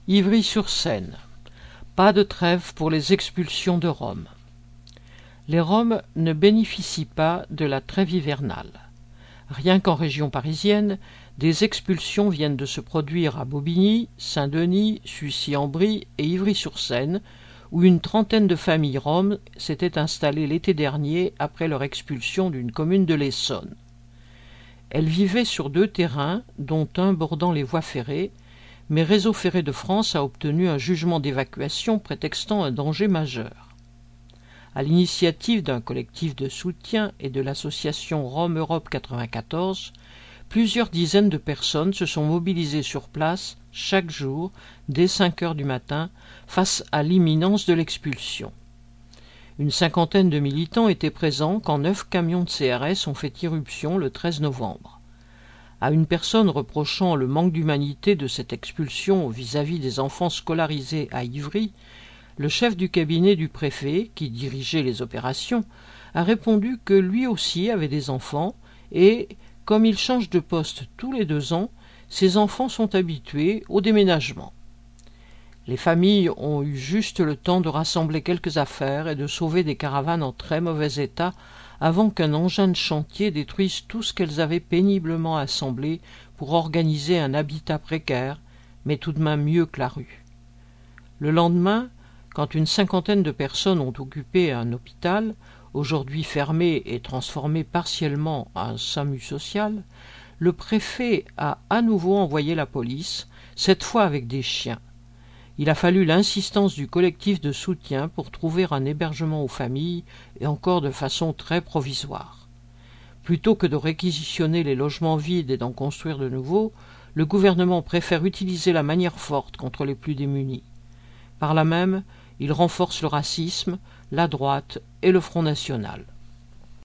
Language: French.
Ivry-sur-Seine. Pas de trêve pour les expulsions de Roms. Les Roms ne bénéficient pas de la trêve hivernale. Rien qu'en région parisienne, des expulsions viennent de se produire à Bobigny, Saint-Denis, Sucy-en-Brie et Ivry-sur-Seine, où une trentaine de familles roms s'étaient installées l'été dernier après leur expulsion d'une commune de l'Essonne. Elles vivaient sur 2 terrains, dont un bordant les voies ferrées, mais Réseau ferré de France a obtenu un jugement d'évacuation prétextant un danger majeur. À l'initiative d'un collectif de soutien et de l'association Rome Europe 94, plusieurs dizaines de personnes se sont mobilisées sur place chaque jour dès 5 heures du matin face à l'imminence de l'expulsion. Une cinquantaine de militants étaient présents quand 9 camions de CRS ont fait irruption le 13 novembre. À une personne reprochant le manque d'humanité de cette expulsion vis-à-vis des enfants scolarisés à Ivry, le chef du cabinet du préfet, qui dirigeait les opérations, a répondu que lui aussi avait des enfants et, comme il change de poste tous les 2 ans, ses enfants sont habitués au déménagement. Les familles ont eu juste le temps de rassembler quelques affaires et de sauver des caravanes en très mauvais état avant qu'un engin de chantier détruise tout ce qu'elles avaient péniblement assemblé pour organiser un habitat précaire, mais tout de même mieux que la rue. Le lendemain, quand une cinquantaine de personnes ont occupé un hôpital, aujourd'hui fermé et transformé partiellement en SAMU social, le préfet a à nouveau envoyé la police, cette fois avec des chiens. Il a fallu l'insistance du collectif de soutien pour trouver un hébergement aux familles, et encore de façon très provisoire. Plutôt que de réquisitionner les logements vides et d'en construire de nouveaux, le gouvernement préfère utiliser la manière forte contre les plus démunis. Par là même, il renforce le racisme, la droite et le Front national.